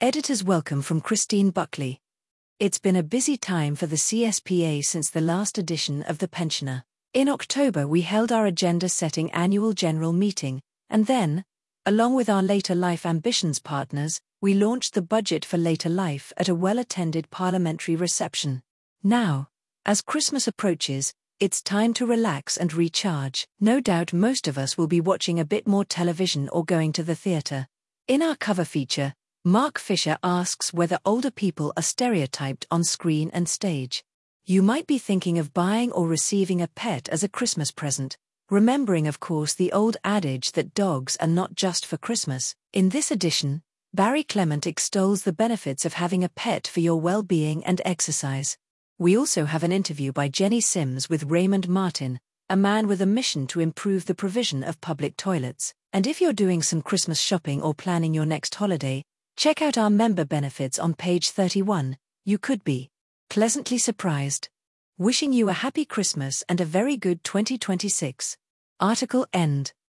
Editor's welcome from Christine Buckley. It's been a busy time for the CSPA since the last edition of The Pensioner. In October we held our agenda-setting annual general meeting, and then, along with our Later Life Ambitions partners, we launched the budget for later life at a well-attended parliamentary reception. Now, as Christmas approaches, it's time to relax and recharge. No doubt most of us will be watching a bit more television or going to the theatre. In our cover feature, Mark Fisher asks whether older people are stereotyped on screen and stage. You might be thinking of buying or receiving a pet as a Christmas present, remembering of course the old adage that dogs are not just for Christmas. In this edition, Barry Clement extols the benefits of having a pet for your well-being and exercise. We also have an interview by Jenny Sims with Raymond Martin, a man with a mission to improve the provision of public toilets. And if you're doing some Christmas shopping or planning your next holiday, check out our member benefits on page 31. You could be pleasantly surprised. Wishing you a happy Christmas and a very good 2026. Article end.